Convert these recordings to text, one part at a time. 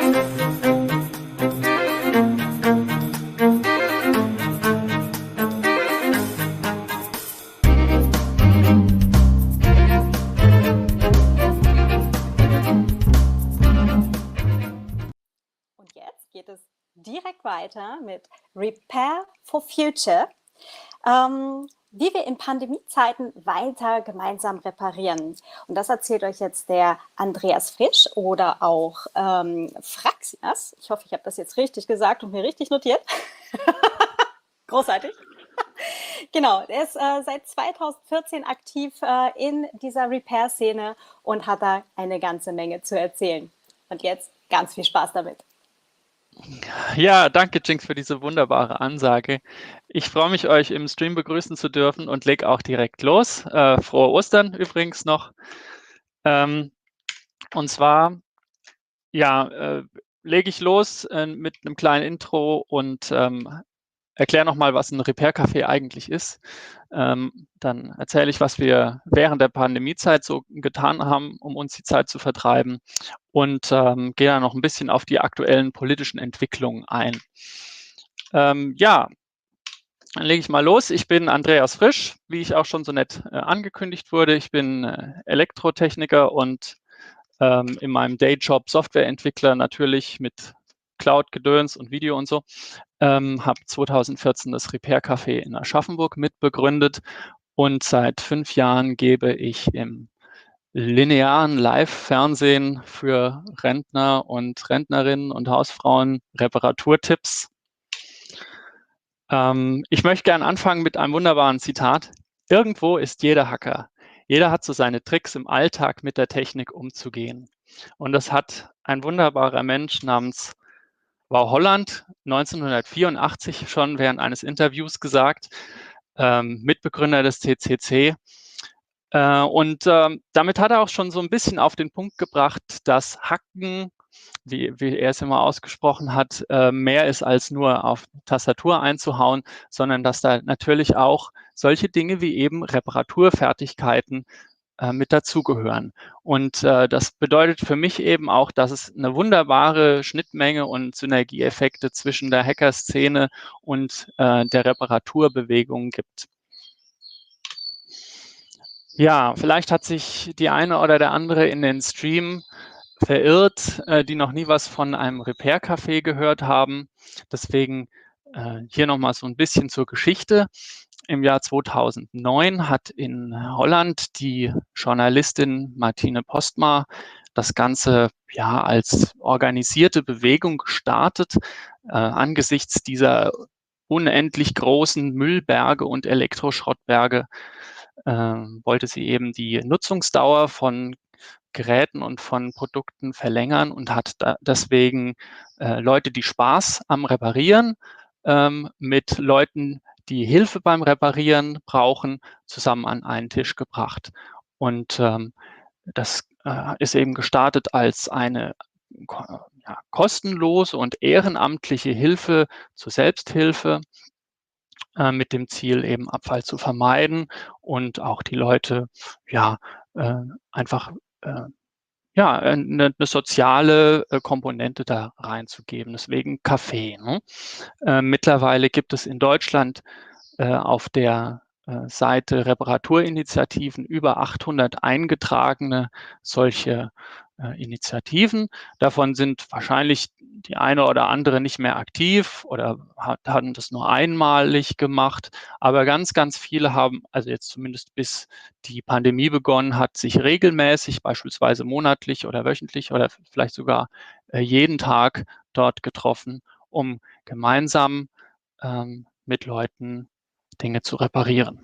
Und jetzt geht es direkt weiter mit Repair for Future, wie wir in Pandemiezeiten weiter gemeinsam reparieren. Und das erzählt euch jetzt der Andreas Frisch oder auch Fraxias. Ich hoffe, ich habe das jetzt richtig gesagt und mir richtig notiert. Großartig. Genau, er ist seit 2014 aktiv in dieser Repair-Szene und hat da eine ganze Menge zu erzählen. Und jetzt ganz viel Spaß damit. Ja, danke Jinx für diese wunderbare Ansage. Ich freue mich, euch im Stream begrüßen zu dürfen und leg auch direkt los. Frohe Ostern übrigens noch. Und zwar, ja, lege ich los mit einem kleinen Intro und erkläre nochmal, was ein Repair-Café eigentlich ist. Dann erzähle ich, was wir während der Pandemiezeit so getan haben, um uns die Zeit zu vertreiben und gehe dann noch ein bisschen auf die aktuellen politischen Entwicklungen ein. Ja, dann lege ich mal los. Ich bin Andreas Frisch, wie ich auch schon so nett angekündigt wurde. Ich bin Elektrotechniker und in meinem Dayjob Softwareentwickler, natürlich mit Cloud-Gedöns und Video und so. Habe 2014 das Repair Café in Aschaffenburg mitbegründet und seit 5 Jahren gebe ich im linearen Live-Fernsehen für Rentner und Rentnerinnen und Hausfrauen Reparaturtipps. Ich möchte gerne anfangen mit einem wunderbaren Zitat. Irgendwo ist jeder Hacker. Jeder hat so seine Tricks im Alltag mit der Technik umzugehen. Und das hat ein wunderbarer Mensch namens Wau Holland 1984 schon während eines Interviews gesagt, Mitbegründer des CCC. Damit hat er auch schon so ein bisschen auf den Punkt gebracht, dass Hacken, wie er es immer ausgesprochen hat, mehr ist als nur auf Tastatur einzuhauen, sondern dass da natürlich auch solche Dinge wie eben Reparaturfertigkeiten mit dazugehören. Und das bedeutet für mich eben auch, dass es eine wunderbare Schnittmenge und Synergieeffekte zwischen der Hackerszene und der Reparaturbewegung gibt. Ja, vielleicht hat sich die eine oder der andere in den Stream verirrt, die noch nie was von einem Repair-Café gehört haben. Deswegen hier nochmal so ein bisschen zur Geschichte. Im Jahr 2009 hat in Holland die Journalistin Martine Postma das Ganze ja als organisierte Bewegung gestartet, angesichts dieser unendlich großen Müllberge und Elektroschrottberge wollte sie eben die Nutzungsdauer von Geräten und von Produkten verlängern und hat deswegen Leute, die Spaß am Reparieren, mit Leuten, die Hilfe beim Reparieren brauchen, zusammen an einen Tisch gebracht. Und das ist eben gestartet als eine kostenlose und ehrenamtliche Hilfe zur Selbsthilfe mit dem Ziel, eben Abfall zu vermeiden und auch die Leute ja einfach ja, eine soziale Komponente da reinzugeben, deswegen Kaffee. Ne? Mittlerweile gibt es in Deutschland auf der Seite Reparaturinitiativen über 800 eingetragene solche Initiativen. Davon sind wahrscheinlich die eine oder andere nicht mehr aktiv oder hatten das nur einmalig gemacht. Aber ganz, ganz viele haben, also jetzt zumindest bis die Pandemie begonnen hat, sich regelmäßig, beispielsweise monatlich oder wöchentlich oder vielleicht sogar jeden Tag dort getroffen, um gemeinsam mit Leuten Dinge zu reparieren.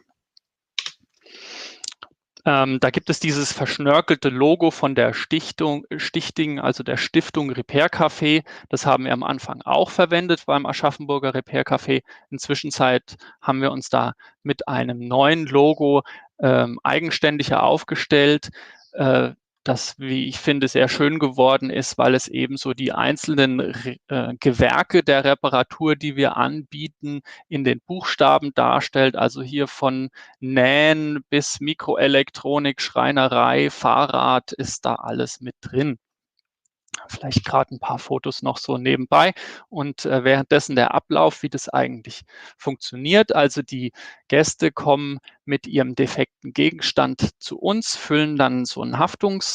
Da gibt es dieses verschnörkelte Logo von der Stichting, also der Stiftung Repair Café. Das haben wir am Anfang auch verwendet beim Aschaffenburger Repair Café. Inzwischen haben wir uns da mit einem neuen Logo eigenständiger aufgestellt, das, wie ich finde, sehr schön geworden ist, weil es eben so die einzelnen Gewerke der Reparatur, die wir anbieten, in den Buchstaben darstellt. Also hier von Nähen bis Mikroelektronik, Schreinerei, Fahrrad ist da alles mit drin. vielleicht gerade ein paar Fotos noch so nebenbei und währenddessen der Ablauf, wie das eigentlich funktioniert. Also die Gäste kommen mit ihrem defekten Gegenstand zu uns, füllen dann so ein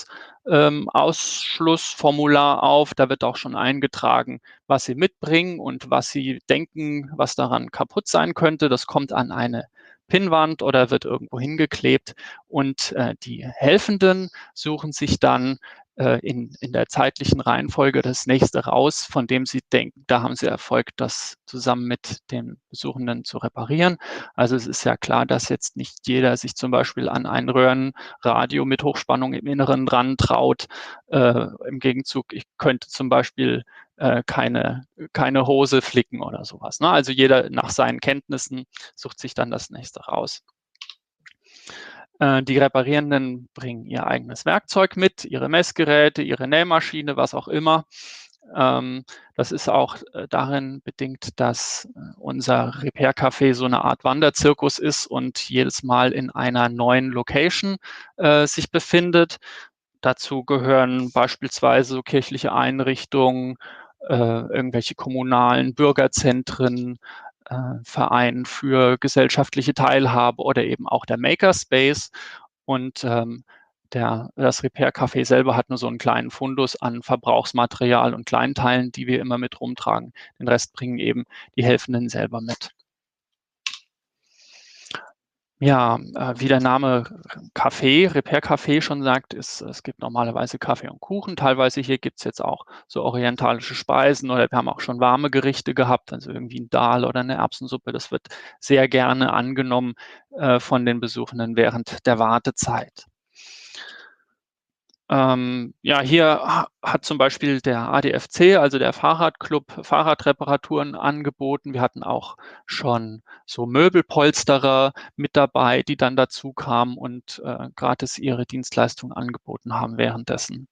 Ausschlussformular auf. Da wird auch schon eingetragen, was sie mitbringen und was sie denken, was daran kaputt sein könnte. Das kommt an eine Pinnwand oder wird irgendwo hingeklebt und die Helfenden suchen sich dann in der zeitlichen Reihenfolge das nächste raus, von dem sie denken, da haben sie Erfolg, das zusammen mit den Besuchenden zu reparieren. Also es ist ja klar, dass jetzt nicht jeder sich zum Beispiel an ein Röhrenradio mit Hochspannung im Inneren dran traut. Im Gegenzug, ich könnte zum Beispiel keine Hose flicken oder sowas. Ne? Also jeder nach seinen Kenntnissen sucht sich dann das nächste raus. Die Reparierenden bringen ihr eigenes Werkzeug mit, ihre Messgeräte, ihre Nähmaschine, was auch immer. Das ist auch darin bedingt, dass unser Repair-Café so eine Art Wanderzirkus ist und jedes Mal in einer neuen Location sich befindet. Dazu gehören beispielsweise so kirchliche Einrichtungen, irgendwelche kommunalen Bürgerzentren, Verein für gesellschaftliche Teilhabe oder eben auch der Makerspace. Und das Repair-Café selber hat nur so einen kleinen Fundus an Verbrauchsmaterial und Kleinteilen, die wir immer mit rumtragen. Den Rest bringen eben die Helfenden selber mit. Ja, wie der Name Café, Repair-Café schon sagt, es gibt normalerweise Kaffee und Kuchen. Teilweise hier gibt es jetzt auch so orientalische Speisen oder wir haben auch schon warme Gerichte gehabt, also irgendwie ein Dal oder eine Erbsensuppe. Das wird sehr gerne angenommen von den Besuchenden während der Wartezeit. Ja, hier hat zum Beispiel der ADFC, also der Fahrradclub, Fahrradreparaturen angeboten. Wir hatten auch schon so Möbelpolsterer mit dabei, die dann dazu kamen und gratis ihre Dienstleistung angeboten haben währenddessen.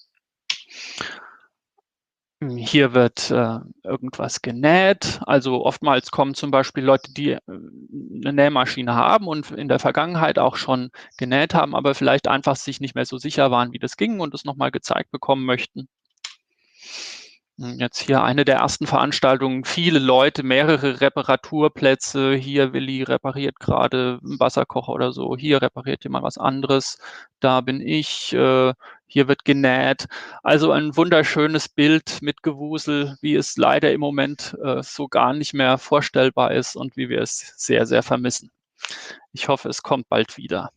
Hier wird irgendwas genäht. Also oftmals kommen zum Beispiel Leute, die eine Nähmaschine haben und in der Vergangenheit auch schon genäht haben, aber vielleicht einfach sich nicht mehr so sicher waren, wie das ging und es nochmal gezeigt bekommen möchten. Jetzt hier eine der ersten Veranstaltungen, viele Leute, mehrere Reparaturplätze. Hier Willi repariert gerade einen Wasserkocher oder so. Hier repariert jemand was anderes. Da bin ich. Hier wird genäht. Also ein wunderschönes Bild mit Gewusel, wie es leider im Moment so gar nicht mehr vorstellbar ist und wie wir es sehr, sehr vermissen. Ich hoffe, es kommt bald wieder.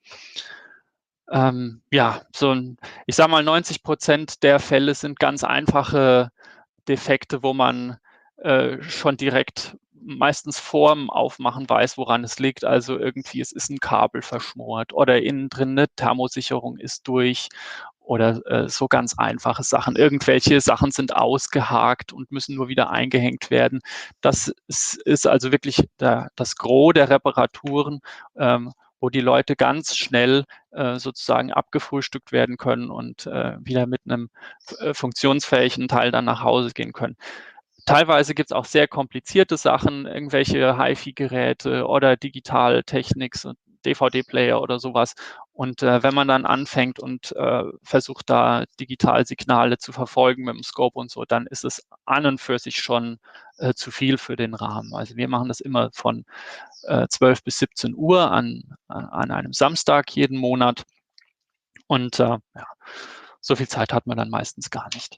Ja, ich sage mal, 90% der Fälle sind ganz einfache Defekte, wo man schon direkt meistens vorm Aufmachen weiß, woran es liegt. Also irgendwie, es ist ein Kabel verschmort oder innen drin eine Thermosicherung ist durch oder so ganz einfache Sachen. Irgendwelche Sachen sind ausgehakt und müssen nur wieder eingehängt werden. Das ist also wirklich das Gros der Reparaturen, wo die Leute ganz schnell sozusagen abgefrühstückt werden können und wieder mit einem funktionsfähigen Teil dann nach Hause gehen können. Teilweise gibt es auch sehr komplizierte Sachen, irgendwelche HiFi-Geräte oder Digitaltechnik, so DVD-Player oder sowas. Und wenn man dann anfängt und versucht, da Digitalsignale zu verfolgen mit dem Scope und so, dann ist es an und für sich schon zu viel für den Rahmen. Also wir machen das immer von 12 bis 17 Uhr an einem Samstag jeden Monat. Und ja, so viel Zeit hat man dann meistens gar nicht.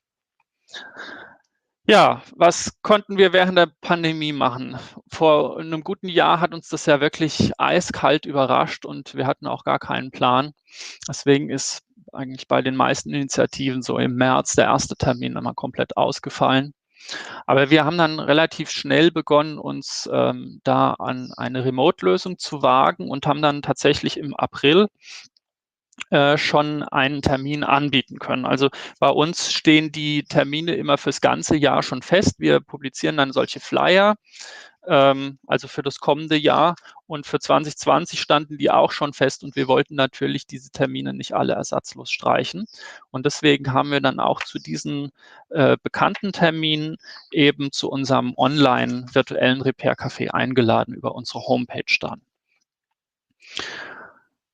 Ja, was konnten wir während der Pandemie machen? Vor einem guten Jahr hat uns das ja wirklich eiskalt überrascht und wir hatten auch gar keinen Plan. Deswegen ist eigentlich bei den meisten Initiativen so im März der erste Termin immer komplett ausgefallen. Aber wir haben dann relativ schnell begonnen, uns da an eine Remote-Lösung zu wagen und haben dann tatsächlich im April schon einen Termin anbieten können. Also bei uns stehen die Termine immer fürs ganze Jahr schon fest. Wir publizieren dann solche Flyer, also für das kommende Jahr. Und für 2020 standen die auch schon fest und wir wollten natürlich diese Termine nicht alle ersatzlos streichen. Und deswegen haben wir dann auch zu diesen bekannten Terminen eben zu unserem online virtuellen Repair-Café eingeladen über unsere Homepage dann.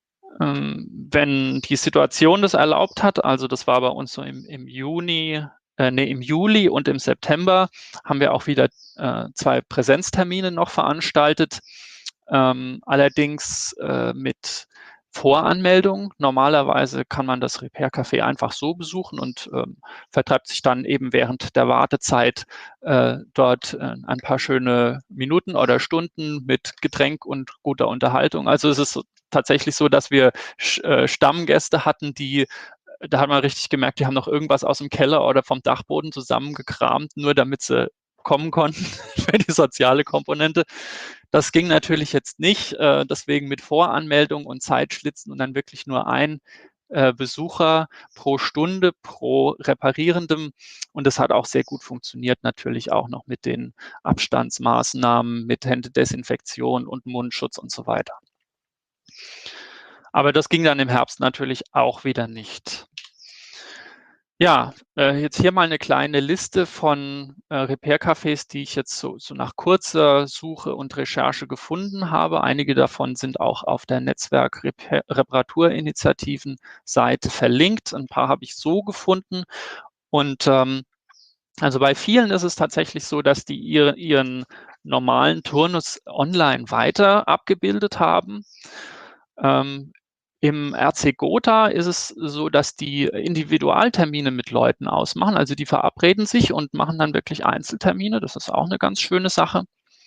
Wenn die Situation das erlaubt hat, also das war bei uns so im Juni im Juli und im September haben wir auch wieder 2 Präsenztermine noch veranstaltet, allerdings mit Voranmeldung. Normalerweise kann man das Repair Café einfach so besuchen und vertreibt sich dann eben während der Wartezeit dort ein paar schöne Minuten oder Stunden mit Getränk und guter Unterhaltung. Also es ist tatsächlich so, dass wir Stammgäste hatten, da hat man richtig gemerkt, die haben noch irgendwas aus dem Keller oder vom Dachboden zusammengekramt, nur damit sie kommen konnten für die soziale Komponente. Das ging natürlich jetzt nicht, deswegen mit Voranmeldung und Zeitschlitzen und dann wirklich nur ein Besucher pro Stunde, pro Reparierendem. Und das hat auch sehr gut funktioniert, natürlich auch noch mit den Abstandsmaßnahmen, mit Händedesinfektion und Mundschutz und so weiter. Aber das ging dann im Herbst natürlich auch wieder nicht. Ja, jetzt hier mal eine kleine Liste von Repair-Cafés, die ich jetzt so nach kurzer Suche und Recherche gefunden habe. Einige davon sind auch auf der Netzwerk-Reparaturinitiativen-Seite verlinkt. Ein paar habe ich so gefunden. Und also bei vielen ist es tatsächlich so, dass die ihren normalen Turnus online weiter abgebildet haben. Im RC Gotha ist es so, dass die Individualtermine mit Leuten ausmachen. Also die verabreden sich und machen dann wirklich Einzeltermine. Das ist auch eine ganz schöne Sache.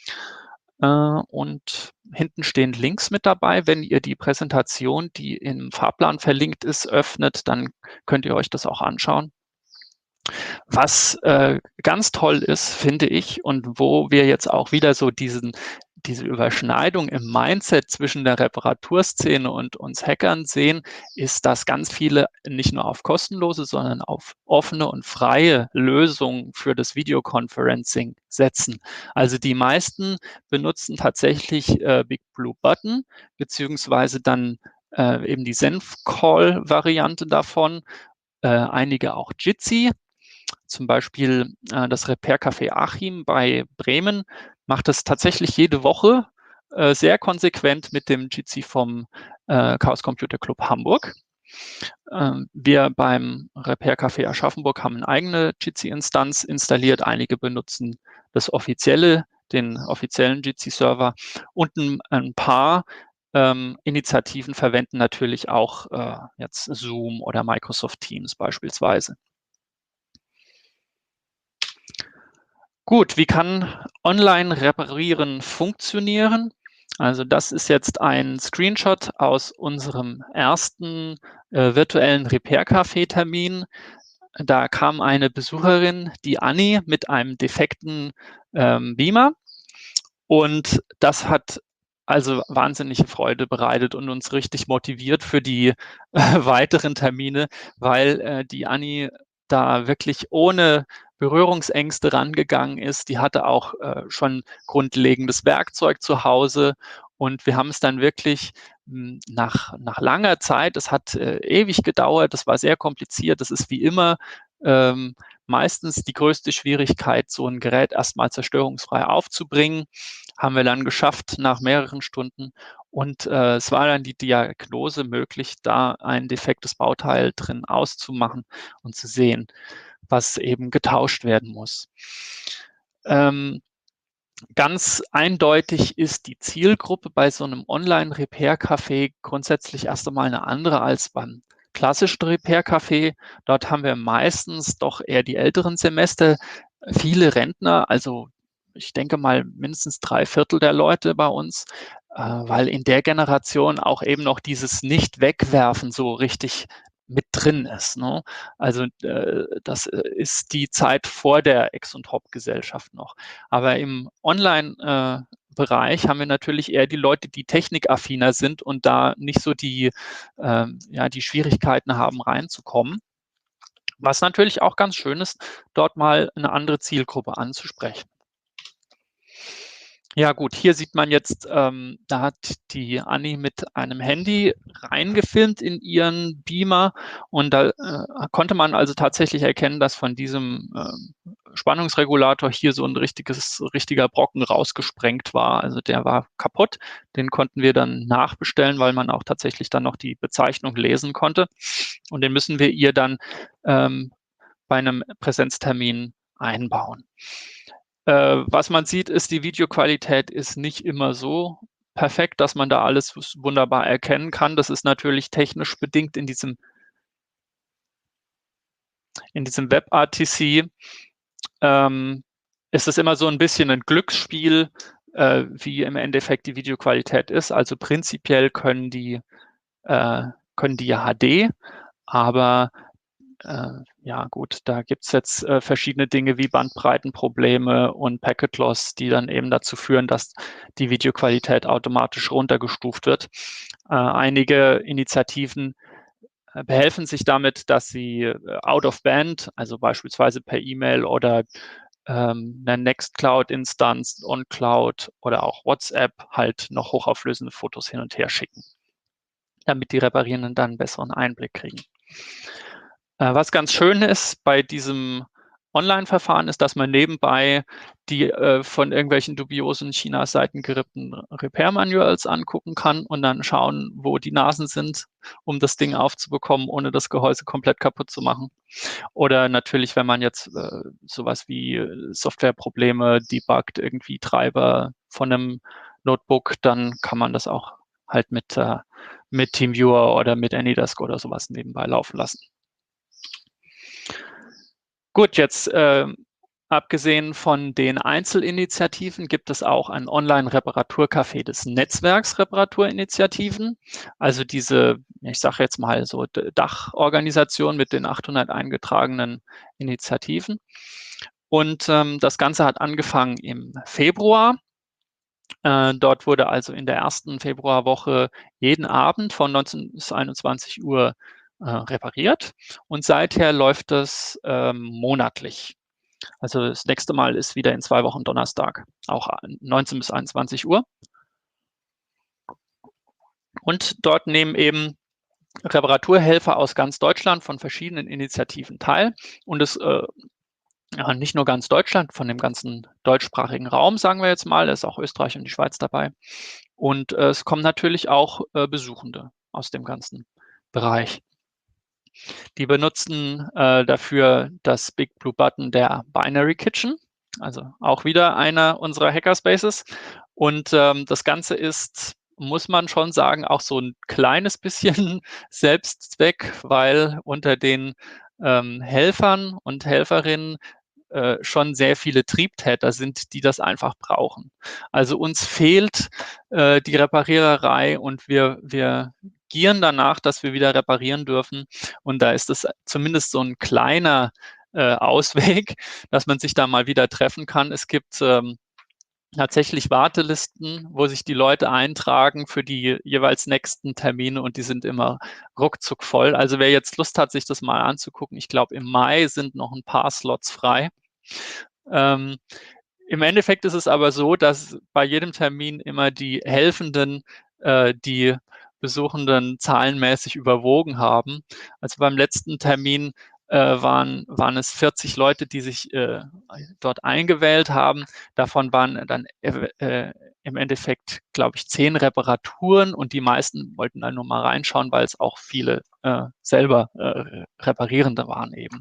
Und hinten stehen Links mit dabei. Wenn ihr die Präsentation, die im Fahrplan verlinkt ist, öffnet, dann könnt ihr euch das auch anschauen. Was ganz toll ist, finde ich, und wo wir jetzt auch wieder so diese Überschneidung im Mindset zwischen der Reparaturszene und uns Hackern sehen, ist, dass ganz viele nicht nur auf kostenlose, sondern auf offene und freie Lösungen für das Videoconferencing setzen. Also die meisten benutzen tatsächlich Big Blue Button, beziehungsweise dann eben die Senf-Call-Variante davon, einige auch Jitsi. Zum Beispiel das Repair Café Achim bei Bremen macht es tatsächlich jede Woche sehr konsequent mit dem Jitsi vom Chaos Computer Club Hamburg. Wir beim Repair Café Aschaffenburg haben eine eigene Jitsi-Instanz installiert. Einige benutzen den offiziellen Jitsi-Server und ein paar Initiativen verwenden natürlich auch jetzt Zoom oder Microsoft Teams beispielsweise. Gut, wie kann Online-Reparieren funktionieren? Also das ist jetzt ein Screenshot aus unserem ersten virtuellen Repair-Café-Termin. Da kam eine Besucherin, die Anni, mit einem defekten Beamer. Und das hat also wahnsinnige Freude bereitet und uns richtig motiviert für die weiteren Termine, weil die Anni da wirklich ohne Berührungsängste rangegangen ist. Die hatte auch schon grundlegendes Werkzeug zu Hause und wir haben es dann wirklich nach langer Zeit, es hat ewig gedauert, das war sehr kompliziert, das ist wie immer meistens die größte Schwierigkeit, so ein Gerät erstmal zerstörungsfrei aufzubringen, haben wir dann geschafft nach mehreren Stunden. Und es war dann die Diagnose möglich, da ein defektes Bauteil drin auszumachen und zu sehen, was eben getauscht werden muss. Ganz eindeutig ist die Zielgruppe bei so einem Online-Repair-Café grundsätzlich erst einmal eine andere als beim klassischen Repair-Café. Dort haben wir meistens doch eher die älteren Semester, viele Rentner, also ich denke mal mindestens 3/4 der Leute bei uns, weil in der Generation auch eben noch dieses Nicht-Wegwerfen so richtig mit drin ist. Ne? Also das ist die Zeit vor der Ex- und Hop-Gesellschaft noch. Aber im Online-Bereich haben wir natürlich eher die Leute, die technikaffiner sind und da nicht so die Schwierigkeiten haben, reinzukommen. Was natürlich auch ganz schön ist, dort mal eine andere Zielgruppe anzusprechen. Ja gut, hier sieht man jetzt, da hat die Anni mit einem Handy reingefilmt in ihren Beamer und da konnte man also tatsächlich erkennen, dass von diesem Spannungsregulator hier so ein richtiger Brocken rausgesprengt war. Also der war kaputt. Den konnten wir dann nachbestellen, weil man auch tatsächlich dann noch die Bezeichnung lesen konnte. Und den müssen wir ihr dann bei einem Präsenztermin einbauen. Was man sieht, ist, die Videoqualität ist nicht immer so perfekt, dass man da alles wunderbar erkennen kann. Das ist natürlich technisch bedingt in diesem WebRTC. Ist es immer so ein bisschen ein Glücksspiel, wie im Endeffekt die Videoqualität ist. Also prinzipiell können die ja HD, aber ja gut, da gibt's jetzt verschiedene Dinge wie Bandbreitenprobleme und Packet Loss, die dann eben dazu führen, dass die Videoqualität automatisch runtergestuft wird. Einige Initiativen behelfen sich damit, dass sie out of band, also beispielsweise per E-Mail oder eine Nextcloud-Instanz, OnCloud oder auch WhatsApp halt noch hochauflösende Fotos hin und her schicken, damit die Reparierenden dann einen besseren Einblick kriegen. Was ganz schön ist bei diesem Online-Verfahren ist, dass man nebenbei die von irgendwelchen dubiosen China-Seiten gerippten Repair-Manuals angucken kann und dann schauen, wo die Nasen sind, um das Ding aufzubekommen, ohne das Gehäuse komplett kaputt zu machen. Oder natürlich, wenn man jetzt sowas wie Softwareprobleme debuggt, irgendwie Treiber von einem Notebook, dann kann man das auch halt mit TeamViewer oder mit AnyDesk oder sowas nebenbei laufen lassen. Gut, jetzt abgesehen von den Einzelinitiativen gibt es auch ein Online-Reparaturcafé des Netzwerks Reparaturinitiativen. Also diese, ich sage jetzt mal so Dachorganisation mit den 800 eingetragenen Initiativen. Und das Ganze hat angefangen im Februar. Dort wurde also in der ersten Februarwoche jeden Abend von 19 bis 21 Uhr repariert. Und seither läuft es monatlich. Also das nächste Mal ist wieder in 2 Wochen Donnerstag, auch 19 bis 21 Uhr. Und dort nehmen eben Reparaturhelfer aus ganz Deutschland von verschiedenen Initiativen teil. Und es ja, nicht nur ganz Deutschland, von dem ganzen deutschsprachigen Raum, sagen wir jetzt mal, da ist auch Österreich und die Schweiz dabei. Und es kommen natürlich auch Besuchende aus dem ganzen Bereich. Die benutzen dafür das Big Blue Button der Binary Kitchen, also auch wieder einer unserer Hackerspaces. Und das Ganze ist, muss man schon sagen, auch so ein kleines bisschen Selbstzweck, weil unter den Helfern und Helferinnen schon sehr viele Triebtäter sind, die das einfach brauchen. Also uns fehlt die Repariererei und wir gieren danach, dass wir wieder reparieren dürfen. Und da ist es zumindest so ein kleiner Ausweg, dass man sich da mal wieder treffen kann. Es gibt tatsächlich Wartelisten, wo sich die Leute eintragen für die jeweils nächsten Termine und die sind immer ruckzuck voll. Also wer jetzt Lust hat, sich das mal anzugucken, ich glaube, im Mai sind noch ein paar Slots frei. Im Endeffekt ist es aber so, dass bei jedem Termin immer die Helfenden die Besuchenden zahlenmäßig überwogen haben. Also beim letzten Termin waren es 40 Leute, die sich dort eingewählt haben. Davon waren dann im Endeffekt, glaube ich, 10 Reparaturen und die meisten wollten dann nur mal reinschauen, weil es auch viele selber Reparierende waren eben.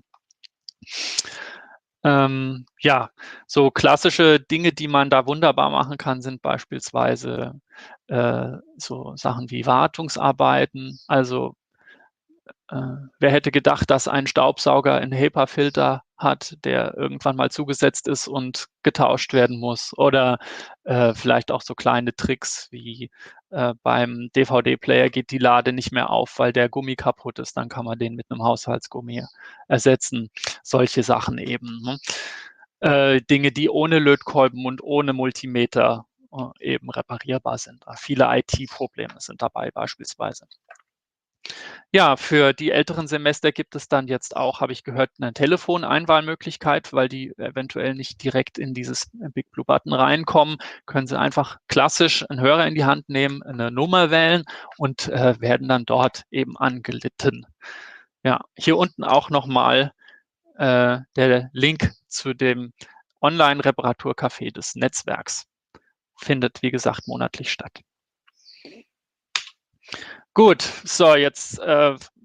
Ja, so klassische Dinge, die man da wunderbar machen kann, sind beispielsweise so Sachen wie Wartungsarbeiten. Also wer hätte gedacht, dass ein Staubsauger einen HEPA-Filter hat, der irgendwann mal zugesetzt ist und getauscht werden muss? Oder vielleicht auch so kleine Tricks wie beim DVD-Player geht die Lade nicht mehr auf, weil der Gummi kaputt ist. Dann kann man den mit einem Haushaltsgummi ersetzen. Solche Sachen eben. Ne? Dinge, die ohne Lötkolben und ohne Multimeter eben reparierbar sind. Viele IT-Probleme sind dabei beispielsweise. Ja, für die älteren Semester gibt es dann jetzt auch, habe ich gehört, eine Telefoneinwahlmöglichkeit, weil die eventuell nicht direkt in dieses Big Blue Button reinkommen, können sie einfach klassisch einen Hörer in die Hand nehmen, eine Nummer wählen und werden dann dort eben angelitten. Ja, hier unten auch nochmal der Link zu dem Online-Reparaturcafé des Netzwerks. Findet, wie gesagt, monatlich statt. Gut, so jetzt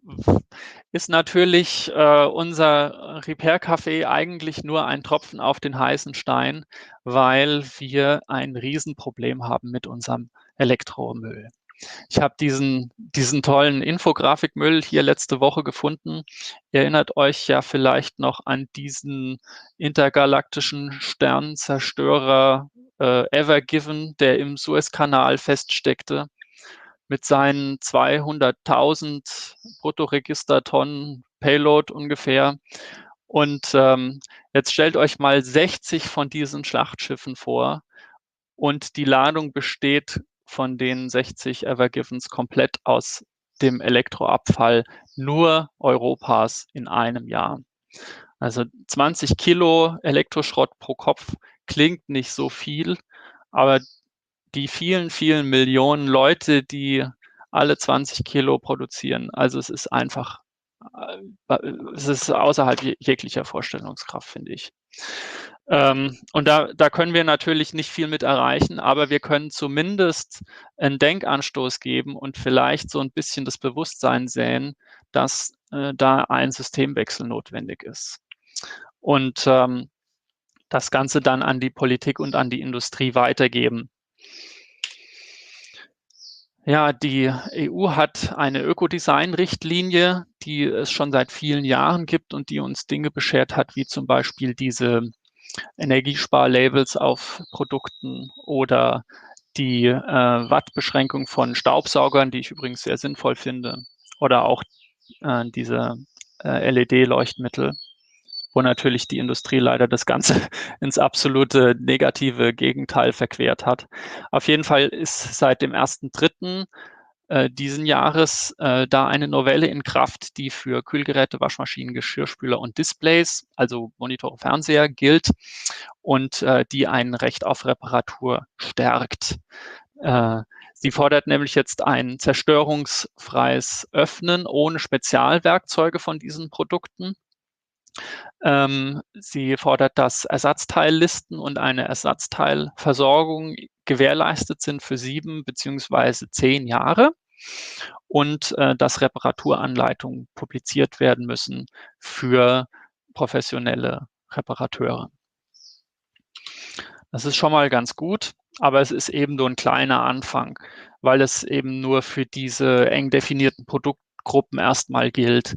ist natürlich unser Repair-Café eigentlich nur ein Tropfen auf den heißen Stein, weil wir ein Riesenproblem haben mit unserem Elektromüll. Ich habe diesen tollen Infografikmüll hier letzte Woche gefunden. Ihr erinnert euch ja vielleicht noch an diesen intergalaktischen Sternzerstörer Ever Given, der im Suezkanal feststeckte mit seinen 200.000 Bruttoregistertonnen Payload ungefähr. Und jetzt stellt euch mal 60 von diesen Schlachtschiffen vor und die Ladung besteht von den 60 Evergivens komplett aus dem Elektroabfall nur Europas in einem Jahr. Also 20 Kilo Elektroschrott pro Kopf klingt nicht so viel, aber die vielen, vielen Millionen Leute, die alle 20 Kilo produzieren, also es ist einfach, es ist außerhalb jeglicher Vorstellungskraft, finde ich. Und da können wir natürlich nicht viel mit erreichen, aber wir können zumindest einen Denkanstoß geben und vielleicht so ein bisschen das Bewusstsein säen, dass da ein Systemwechsel notwendig ist. Und das Ganze dann an die Politik und an die Industrie weitergeben. Ja, die EU hat eine Ökodesign-Richtlinie, die es schon seit vielen Jahren gibt und die uns Dinge beschert hat, wie zum Beispiel diese Energiesparlabels auf Produkten oder die Wattbeschränkung von Staubsaugern, die ich übrigens sehr sinnvoll finde, oder auch diese LED-Leuchtmittel, wo natürlich die Industrie leider das Ganze ins absolute negative Gegenteil verquert hat. Auf jeden Fall ist seit dem 1.3. Diesen Jahres da eine Novelle in Kraft, die für Kühlgeräte, Waschmaschinen, Geschirrspüler und Displays, also Monitore, Fernseher, gilt und die ein Recht auf Reparatur stärkt. Sie fordert nämlich jetzt ein zerstörungsfreies Öffnen ohne Spezialwerkzeuge von diesen Produkten. Sie fordert, dass Ersatzteillisten und eine Ersatzteilversorgung gewährleistet sind für 7 beziehungsweise 10 Jahre und dass Reparaturanleitungen publiziert werden müssen für professionelle Reparateure. Das ist schon mal ganz gut, aber es ist eben nur ein kleiner Anfang, weil es eben nur für diese eng definierten Produktgruppen erstmal gilt.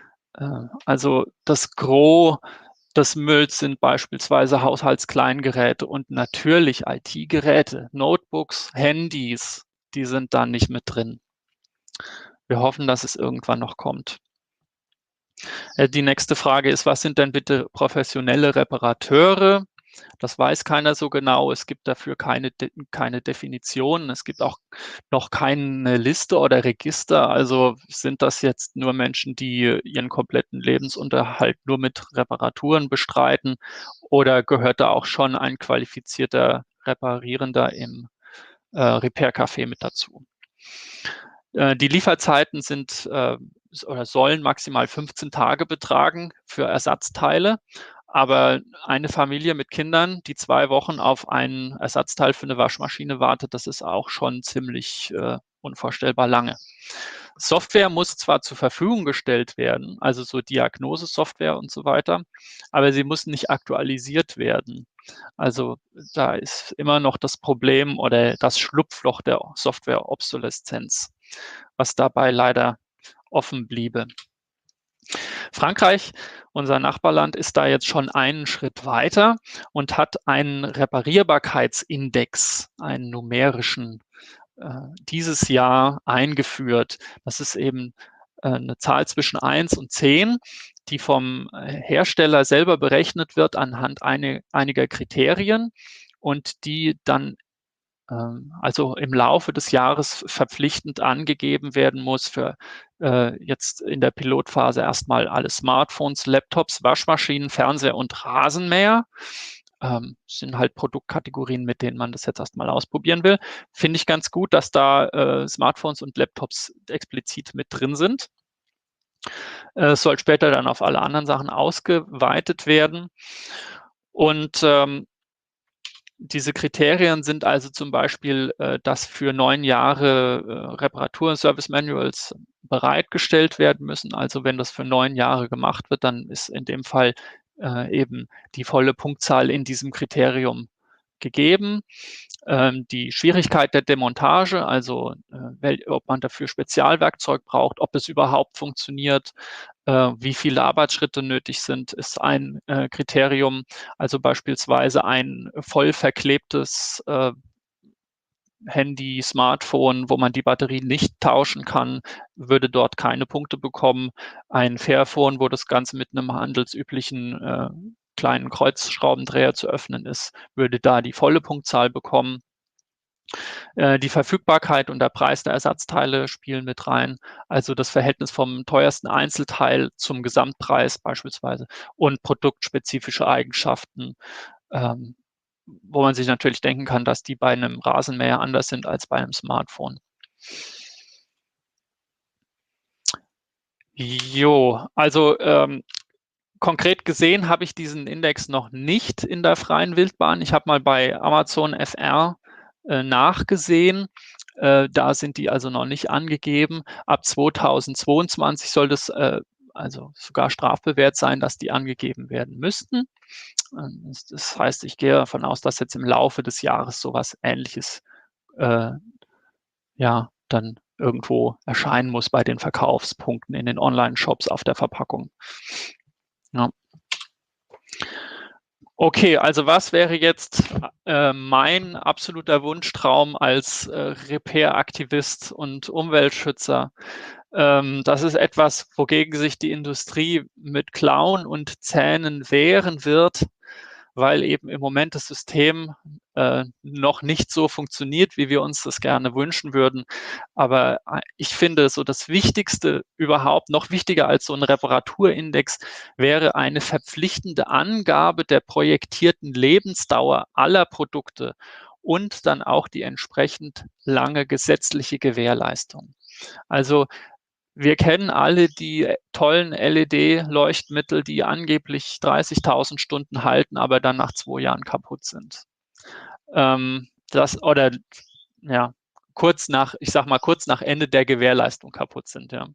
Also das Gros des Mülls sind beispielsweise Haushaltskleingeräte und natürlich IT-Geräte, Notebooks, Handys, die sind da nicht mit drin. Wir hoffen, dass es irgendwann noch kommt. Die nächste Frage ist, was sind denn bitte professionelle Reparateure? Das weiß keiner so genau. Es gibt dafür keine Definition. Es gibt auch noch keine Liste oder Register. Also sind das jetzt nur Menschen, die ihren kompletten Lebensunterhalt nur mit Reparaturen bestreiten? Oder gehört da auch schon ein qualifizierter Reparierender im Repair-Café mit dazu? Die Lieferzeiten sind oder sollen maximal 15 Tage betragen für Ersatzteile. Aber eine Familie mit Kindern, die 2 Wochen auf ein Ersatzteil für eine Waschmaschine wartet, das ist auch schon ziemlich unvorstellbar lange. Software muss zwar zur Verfügung gestellt werden, also so Diagnosesoftware und so weiter, aber sie muss nicht aktualisiert werden. Also da ist immer noch das Problem oder das Schlupfloch der Software-Obsoleszenz, was dabei leider offen bliebe. Frankreich, unser Nachbarland, ist da jetzt schon einen Schritt weiter und hat einen Reparierbarkeitsindex, einen numerischen, dieses Jahr eingeführt. Das ist eben eine Zahl zwischen 1 und 10, die vom Hersteller selber berechnet wird anhand einiger Kriterien und die dann also im Laufe des Jahres verpflichtend angegeben werden muss für jetzt in der Pilotphase erstmal alle Smartphones, Laptops, Waschmaschinen, Fernseher und Rasenmäher. Sind halt Produktkategorien, mit denen man das jetzt erstmal ausprobieren will. Finde ich ganz gut, dass da Smartphones und Laptops explizit mit drin sind. Es soll später dann auf alle anderen Sachen ausgeweitet werden. Und diese Kriterien sind also zum Beispiel, dass für 9 Jahre Reparatur-Service-Manuals bereitgestellt werden müssen. Also wenn das für 9 Jahre gemacht wird, dann ist in dem Fall eben die volle Punktzahl in diesem Kriterium gegeben. Die Schwierigkeit der Demontage, also ob man dafür Spezialwerkzeug braucht, ob es überhaupt funktioniert, wie viele Arbeitsschritte nötig sind, ist ein Kriterium. Also beispielsweise ein voll verklebtes Handy, Smartphone, wo man die Batterie nicht tauschen kann, würde dort keine Punkte bekommen. Ein Fairphone, wo das Ganze mit einem handelsüblichen kleinen Kreuzschraubendreher zu öffnen ist, würde da die volle Punktzahl bekommen. Die Verfügbarkeit und der Preis der Ersatzteile spielen mit rein, also das Verhältnis vom teuersten Einzelteil zum Gesamtpreis beispielsweise und produktspezifische Eigenschaften, wo man sich natürlich denken kann, dass die bei einem Rasenmäher anders sind als bei einem Smartphone. Jo, also konkret gesehen habe ich diesen Index noch nicht in der freien Wildbahn. Ich habe mal bei Amazon FR nachgesehen. Da sind die also noch nicht angegeben. Ab 2022 soll das also sogar strafbewehrt sein, dass die angegeben werden müssten. Das heißt, ich gehe davon aus, dass jetzt im Laufe des Jahres sowas Ähnliches ja dann irgendwo erscheinen muss bei den Verkaufspunkten in den Online-Shops auf der Verpackung. Ja. Okay, also was wäre jetzt mein absoluter Wunschtraum als Repair-Aktivist und Umweltschützer? Das ist etwas, wogegen sich die Industrie mit Klauen und Zähnen wehren wird, weil eben im Moment das System noch nicht so funktioniert, wie wir uns das gerne wünschen würden. Aber ich finde, so das Wichtigste überhaupt, noch wichtiger als so ein Reparaturindex, wäre eine verpflichtende Angabe der projektierten Lebensdauer aller Produkte und dann auch die entsprechend lange gesetzliche Gewährleistung. Also wir kennen alle die tollen LED-Leuchtmittel, die angeblich 30.000 Stunden halten, aber dann nach 2 Jahren kaputt sind. Oder ja, kurz nach Ende der Gewährleistung kaputt sind. Ja.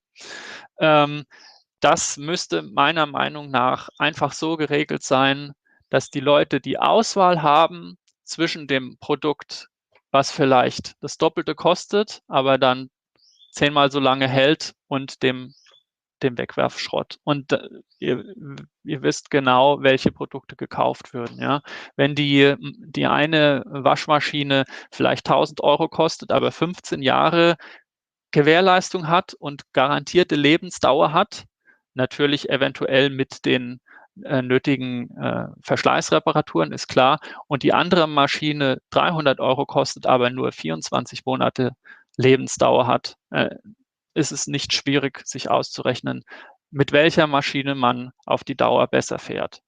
Das müsste meiner Meinung nach einfach so geregelt sein, dass die Leute die Auswahl haben zwischen dem Produkt, was vielleicht das Doppelte kostet, aber dann 10-mal so lange hält, und dem Wegwerfschrott. Und ihr wisst genau, welche Produkte gekauft würden. Ja? Wenn die eine Waschmaschine vielleicht 1.000 Euro kostet, aber 15 Jahre Gewährleistung hat und garantierte Lebensdauer hat, natürlich eventuell mit den nötigen Verschleißreparaturen, ist klar. Und die andere Maschine 300 Euro kostet, aber nur 24 Monate Lebensdauer hat, ist es nicht schwierig, sich auszurechnen, mit welcher Maschine man auf die Dauer besser fährt.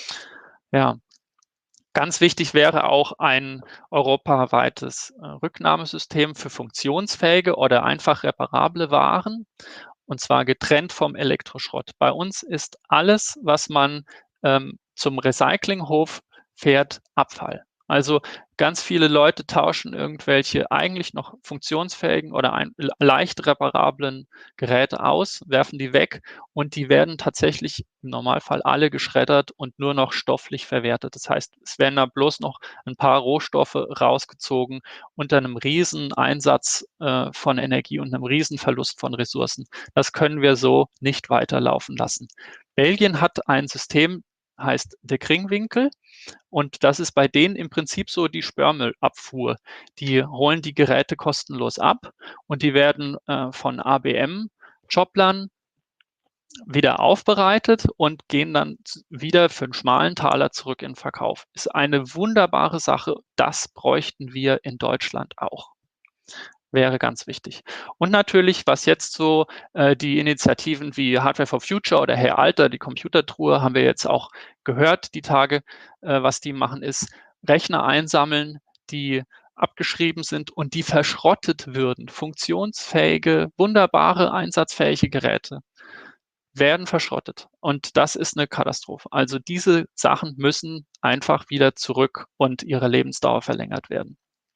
Ja, ganz wichtig wäre auch ein europaweites Rücknahmesystem für funktionsfähige oder einfach reparable Waren, und zwar getrennt vom Elektroschrott. Bei uns ist alles, was man zum Recyclinghof fährt, Abfall. Also ganz viele Leute tauschen irgendwelche eigentlich noch funktionsfähigen oder leicht reparablen Geräte aus, werfen die weg, und die werden tatsächlich im Normalfall alle geschreddert und nur noch stofflich verwertet. Das heißt, es werden da bloß noch ein paar Rohstoffe rausgezogen unter einem riesen Einsatz von Energie und einem riesen Verlust von Ressourcen. Das können wir so nicht weiterlaufen lassen. Belgien hat ein System, heißt De Kringwinkel. Und das ist bei denen im Prinzip so die Sperrmüllabfuhr. Die holen die Geräte kostenlos ab und die werden von ABM-Jobblern wieder aufbereitet und gehen dann wieder für einen schmalen Taler zurück in den Verkauf. Ist eine wunderbare Sache. Das bräuchten wir in Deutschland auch. Wäre ganz wichtig. Und natürlich, was jetzt so die Initiativen wie Hardware for Future oder Herr Alter, die Computertruhe, haben wir jetzt auch gehört die Tage. Was die machen, ist Rechner einsammeln, die abgeschrieben sind und die verschrottet würden. Funktionsfähige, wunderbare, einsatzfähige Geräte. werden verschrottet. Und das ist eine Katastrophe. Also diese Sachen müssen einfach wieder zurück und ihre Lebensdauer verlängert werden.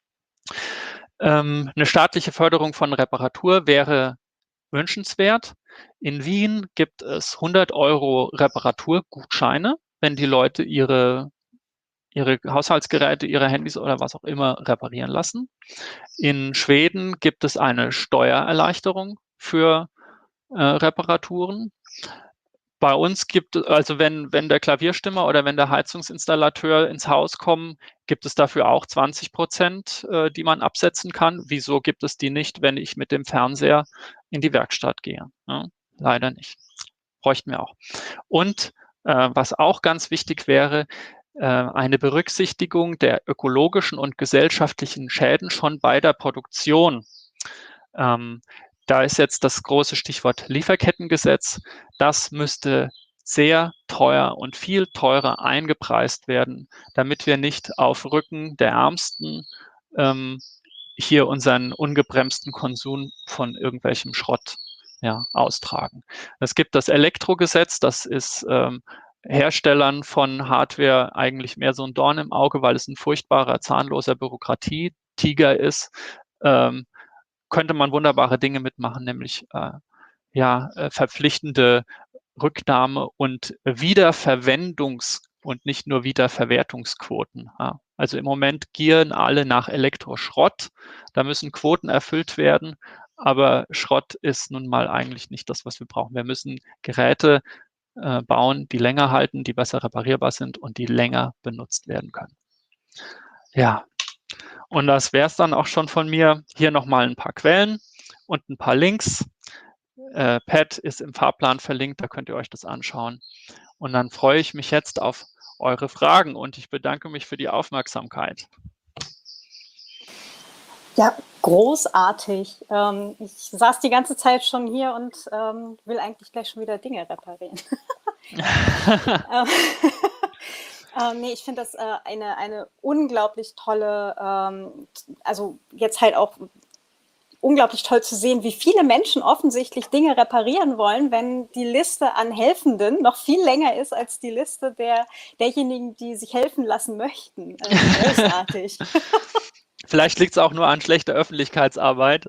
Eine staatliche Förderung von Reparatur wäre wünschenswert. In Wien gibt es 100 € Reparaturgutscheine, wenn die Leute ihre Haushaltsgeräte, ihre Handys oder was auch immer reparieren lassen. In Schweden gibt es eine Steuererleichterung für Reparaturen. Bei uns gibt es, also wenn der Klavierstimmer oder wenn der Heizungsinstallateur ins Haus kommen, gibt es dafür auch 20%, die man absetzen kann. Wieso gibt es die nicht, wenn ich mit dem Fernseher in die Werkstatt gehe? Ja, leider nicht. Bräuchten wir auch. Und was auch ganz wichtig wäre, eine Berücksichtigung der ökologischen und gesellschaftlichen Schäden schon bei der Produktion. Da ist jetzt das große Stichwort Lieferkettengesetz. Das müsste sehr teuer und viel teurer eingepreist werden, damit wir nicht auf Rücken der Ärmsten hier unseren ungebremsten Konsum von irgendwelchem Schrott austragen. Es gibt das Elektrogesetz, das ist Herstellern von Hardware eigentlich mehr so ein Dorn im Auge, weil es ein furchtbarer, zahnloser Bürokratietiger ist. Könnte man wunderbare Dinge mitmachen, nämlich verpflichtende Rücknahme und Wiederverwendungs- und nicht nur Wiederverwertungsquoten. Ja. Also im Moment gieren alle nach Elektroschrott. Da müssen Quoten erfüllt werden, aber Schrott ist nun mal eigentlich nicht das, was wir brauchen. Wir müssen Geräte bauen, die länger halten, die besser reparierbar sind und die länger benutzt werden können. Ja, und das wäre es dann auch schon von mir. Hier nochmal ein paar Quellen und ein paar Links. Pat ist im Fahrplan verlinkt, da könnt ihr euch das anschauen. Und dann freue ich mich jetzt auf eure Fragen und ich bedanke mich für die Aufmerksamkeit. Ja, großartig. Ich saß die ganze Zeit schon hier und will eigentlich gleich schon wieder Dinge reparieren. Nee, ich finde das eine unglaublich tolle, also jetzt halt auch unglaublich toll zu sehen, wie viele Menschen offensichtlich Dinge reparieren wollen, wenn die Liste an Helfenden noch viel länger ist als die Liste derjenigen, die sich helfen lassen möchten. Großartig. Vielleicht liegt es auch nur an schlechter Öffentlichkeitsarbeit.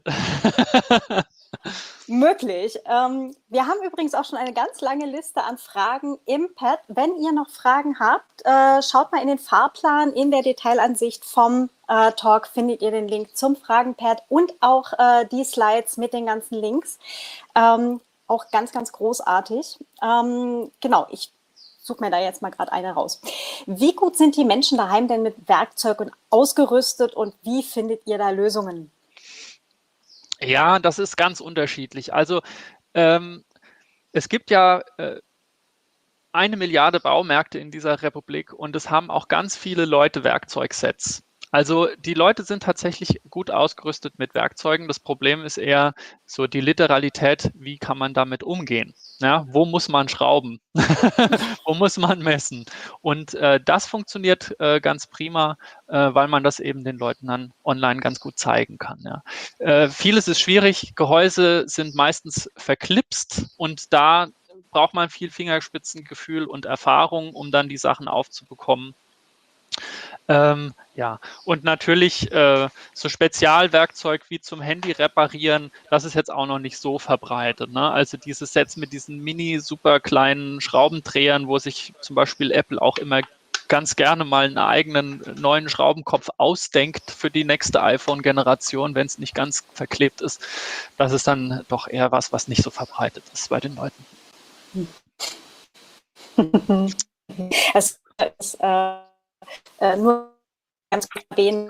Möglich. Wir haben übrigens auch schon eine ganz lange Liste an Fragen im Pad. Wenn ihr noch Fragen habt, schaut mal in den Fahrplan. In der Detailansicht vom Talk findet ihr den Link zum Fragenpad und auch die Slides mit den ganzen Links. Auch ganz, ganz großartig. Genau, ich suche mir da jetzt mal gerade eine raus. Wie gut sind die Menschen daheim denn mit Werkzeugen ausgerüstet und wie findet ihr da Lösungen? Ja, das ist ganz unterschiedlich. Also es gibt ja 1 Milliarde Baumärkte in dieser Republik und es haben auch ganz viele Leute Werkzeugsets. Also die Leute sind tatsächlich gut ausgerüstet mit Werkzeugen. Das Problem ist eher so die Literalität, wie kann man damit umgehen? Ja, wo muss man schrauben? Wo muss man messen? Und das funktioniert ganz prima, weil man das eben den Leuten dann online ganz gut zeigen kann. Ja. Vieles ist schwierig. Gehäuse sind meistens verklipst und da braucht man viel Fingerspitzengefühl und Erfahrung, um dann die Sachen aufzubekommen. Ja, und natürlich so Spezialwerkzeug wie zum Handy reparieren, das ist jetzt auch noch nicht so verbreitet. Ne? Also diese Sets mit diesen mini super kleinen Schraubendrehern, wo sich zum Beispiel Apple auch immer ganz gerne mal einen eigenen neuen Schraubenkopf ausdenkt für die nächste iPhone-Generation, wenn es nicht ganz verklebt ist. Das ist dann doch eher was nicht so verbreitet ist bei den Leuten. Es ist nur ganz kurz erwähnen,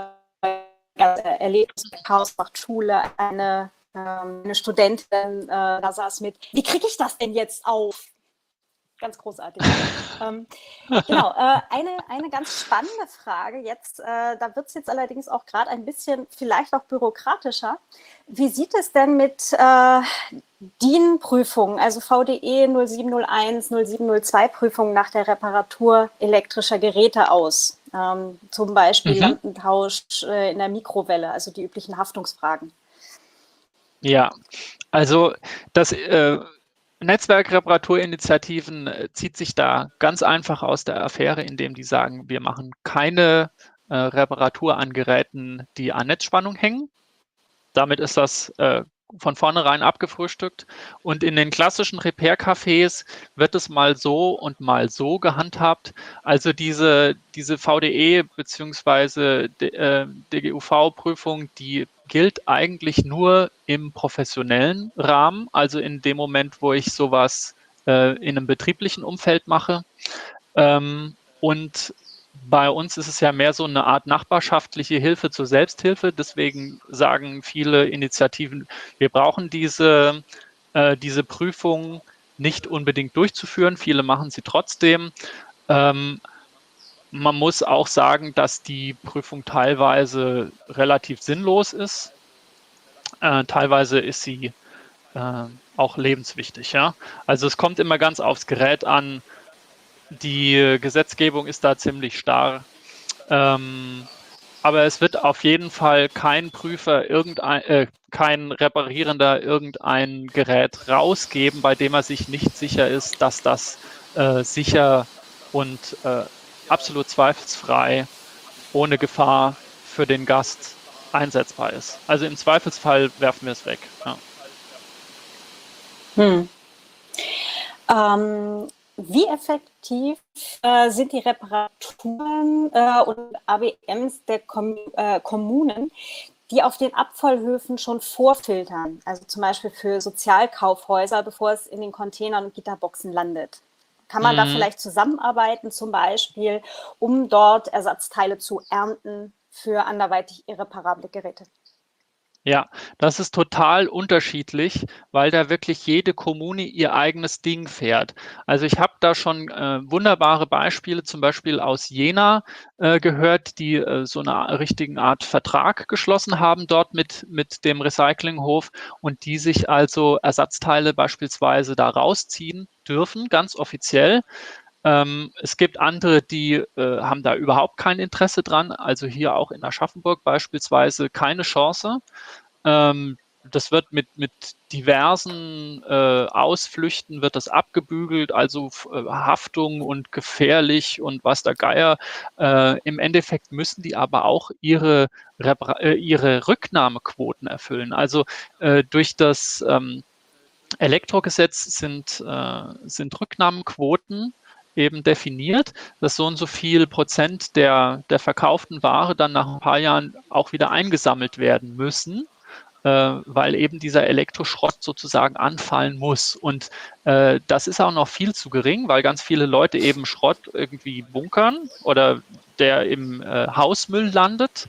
Erlebnishaus macht Schule, eine Studentin da saß mit, wie kriege ich das denn jetzt auf? Ganz großartig. Genau, eine ganz spannende Frage jetzt, da wird es jetzt allerdings auch gerade ein bisschen vielleicht auch bürokratischer. Wie sieht es denn mit DIN-Prüfungen, also VDE 0701, 0702 Prüfungen nach der Reparatur elektrischer Geräte aus? Zum Beispiel Lampentausch in der Mikrowelle, also die üblichen Haftungsfragen. Ja, also das Netzwerkreparatur-Initiativen zieht sich da ganz einfach aus der Affäre, indem die sagen, wir machen keine Reparatur an Geräten, die an Netzspannung hängen. Damit ist das von vornherein abgefrühstückt. Und in den klassischen Repair-Cafés wird es mal so und mal so gehandhabt. Also diese VDE bzw. DGUV-Prüfung, die gilt eigentlich nur im professionellen Rahmen, also in dem Moment, wo ich sowas in einem betrieblichen Umfeld mache. Und bei uns ist es ja mehr so eine Art nachbarschaftliche Hilfe zur Selbsthilfe. Deswegen sagen viele Initiativen, wir brauchen diese Prüfung nicht unbedingt durchzuführen. Viele machen sie trotzdem. Man muss auch sagen, dass die Prüfung teilweise relativ sinnlos ist. Teilweise ist sie auch lebenswichtig. Ja? Also es kommt immer ganz aufs Gerät an. Die Gesetzgebung ist da ziemlich starr. Aber es wird auf jeden Fall kein Prüfer, kein Reparierender irgendein Gerät rausgeben, bei dem er sich nicht sicher ist, dass das sicher und absolut zweifelsfrei, ohne Gefahr für den Gast einsetzbar ist. Also im Zweifelsfall werfen wir es weg. Ja. Hm. Wie effektiv sind die Reparaturen und ABMs der Kommunen, die auf den Abfallhöfen schon vorfiltern, also zum Beispiel für Sozialkaufhäuser, bevor es in den Containern und Gitterboxen landet? Kann man da vielleicht zusammenarbeiten, zum Beispiel, um dort Ersatzteile zu ernten für anderweitig irreparable Geräte? Ja, das ist total unterschiedlich, weil da wirklich jede Kommune ihr eigenes Ding fährt. Also ich habe da schon wunderbare Beispiele, zum Beispiel aus Jena gehört, die so eine richtigen Art Vertrag geschlossen haben dort mit dem Recyclinghof und die sich also Ersatzteile beispielsweise da rausziehen dürfen, ganz offiziell. Es gibt andere, die haben da überhaupt kein Interesse dran, also hier auch in Aschaffenburg beispielsweise keine Chance. Das wird mit diversen Ausflüchten wird das abgebügelt, also Haftung und gefährlich und was der Geier. Im Endeffekt müssen die aber auch ihre Rücknahmequoten erfüllen. Also durch das Elektrogesetz sind Rücknahmequoten eben definiert, dass so und so viel Prozent der verkauften Ware dann nach ein paar Jahren auch wieder eingesammelt werden müssen, weil eben dieser Elektroschrott sozusagen anfallen muss. Und das ist auch noch viel zu gering, weil ganz viele Leute eben Schrott irgendwie bunkern oder der im Hausmüll landet.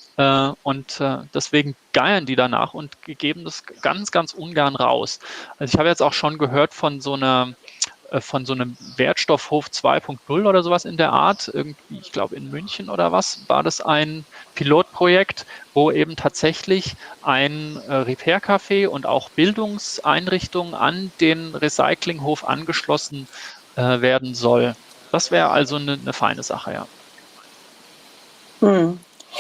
Deswegen geiern die danach und geben das ganz, ganz ungern raus. Also ich habe jetzt auch schon gehört von so einem Wertstoffhof 2.0 oder sowas in der Art. Irgendwie, ich glaube in München oder was, war das ein Pilotprojekt, wo eben tatsächlich ein Repair-Café und auch Bildungseinrichtungen an den Recyclinghof angeschlossen werden soll. Das wäre also eine feine Sache, ja. Hm.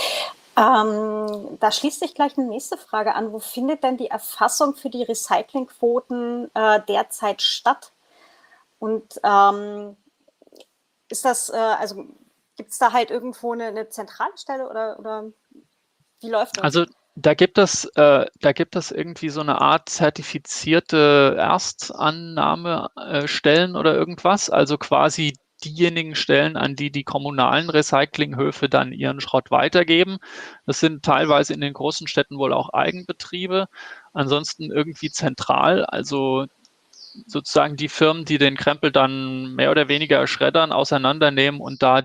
Da schließt sich gleich eine nächste Frage an. Wo findet denn die Erfassung für die Recyclingquoten derzeit statt? Und ist das, also gibt es da halt irgendwo eine zentrale Stelle oder wie läuft das? Also da gibt es irgendwie so eine Art zertifizierte Erstannahmestellen oder irgendwas, also quasi diejenigen Stellen, an die die kommunalen Recyclinghöfe dann ihren Schrott weitergeben. Das sind teilweise in den großen Städten wohl auch Eigenbetriebe, ansonsten irgendwie zentral, also sozusagen die Firmen, die den Krempel dann mehr oder weniger schreddern, auseinandernehmen und da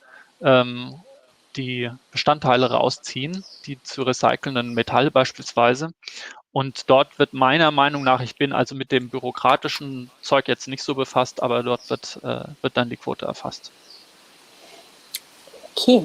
die Bestandteile rausziehen, die zu recycelnden Metalle beispielsweise. Und dort wird meiner Meinung nach, ich bin also mit dem bürokratischen Zeug jetzt nicht so befasst, aber dort wird dann die Quote erfasst. Okay.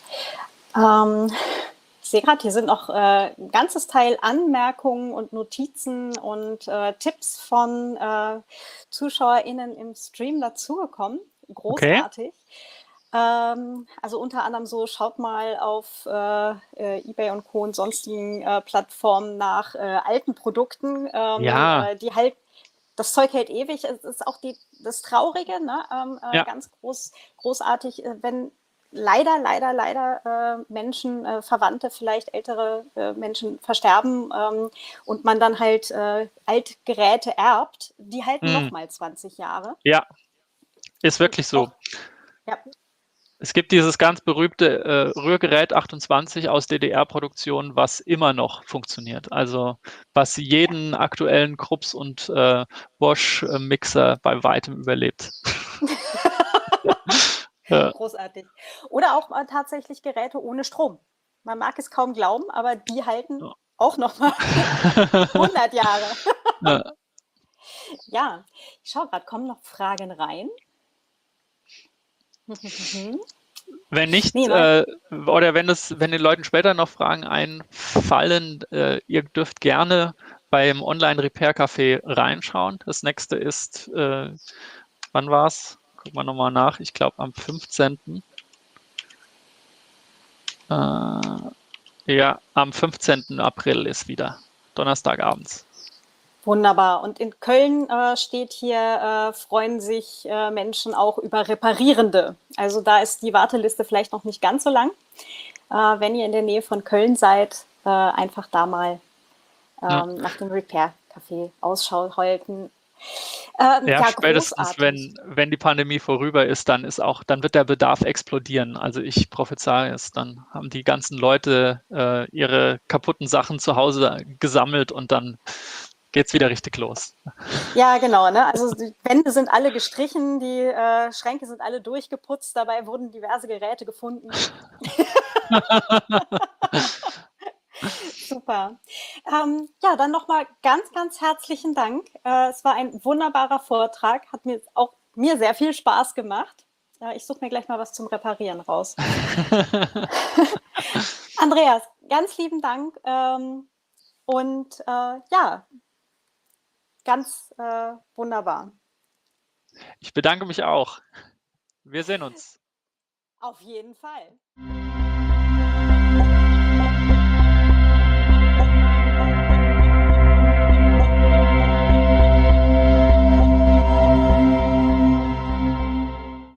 Ich sehe gerade, hier sind noch ein ganzes Teil Anmerkungen und Notizen und Tipps von ZuschauerInnen im Stream dazugekommen. Großartig. Also unter anderem so, schaut mal auf eBay und Co. und sonstigen Plattformen nach alten Produkten, Ja, die halt das Zeug hält ewig. Es ist auch das Traurige, ne? Ja. Ganz großartig, wenn leider Menschen, Verwandte, vielleicht ältere Menschen versterben und man dann halt Altgeräte erbt, die halten Mhm. nochmal 20 Jahre. Ja, ist wirklich so. Auch, ja. Es gibt dieses ganz berühmte Rührgerät 28 aus DDR-Produktion, was immer noch funktioniert. Also was jeden aktuellen Krups und Bosch-Mixer bei weitem überlebt. Ja. Großartig. Oder auch tatsächlich Geräte ohne Strom. Man mag es kaum glauben, aber die halten auch noch mal 100 Jahre. Ja. Ja, ich schaue gerade, kommen noch Fragen rein? Wenn nicht, Nee, oder wenn den Leuten später noch Fragen einfallen, ihr dürft gerne beim Online-Repair-Café reinschauen. Das nächste ist, wann war's? Gucken wir nochmal nach. Ich glaube am 15. Ja, am 15. April ist wieder Donnerstagabends. wunderbar. Und in Köln steht hier, freuen sich Menschen auch über Reparierende. Also da ist die Warteliste vielleicht noch nicht ganz so lang. Wenn ihr in der Nähe von Köln seid, einfach da mal Ja. nach dem Repair-Café Ausschau halten. Ja, Ja, spätestens großartig. wenn die Pandemie vorüber ist, dann wird der Bedarf explodieren. Also ich prophezeie es, dann haben die ganzen Leute ihre kaputten Sachen zu Hause gesammelt und dann geht's wieder richtig los. Ja, genau. Ne? Also die Wände sind alle gestrichen, die Schränke sind alle durchgeputzt, dabei wurden diverse Geräte gefunden. Super. Ja, dann nochmal ganz herzlichen Dank. Es war ein wunderbarer Vortrag, hat mir sehr viel Spaß gemacht. Ich suche mir gleich mal was zum Reparieren raus. Andreas, ganz lieben Dank und ja, ganz wunderbar. Ich bedanke mich auch. Wir sehen uns. Auf jeden Fall.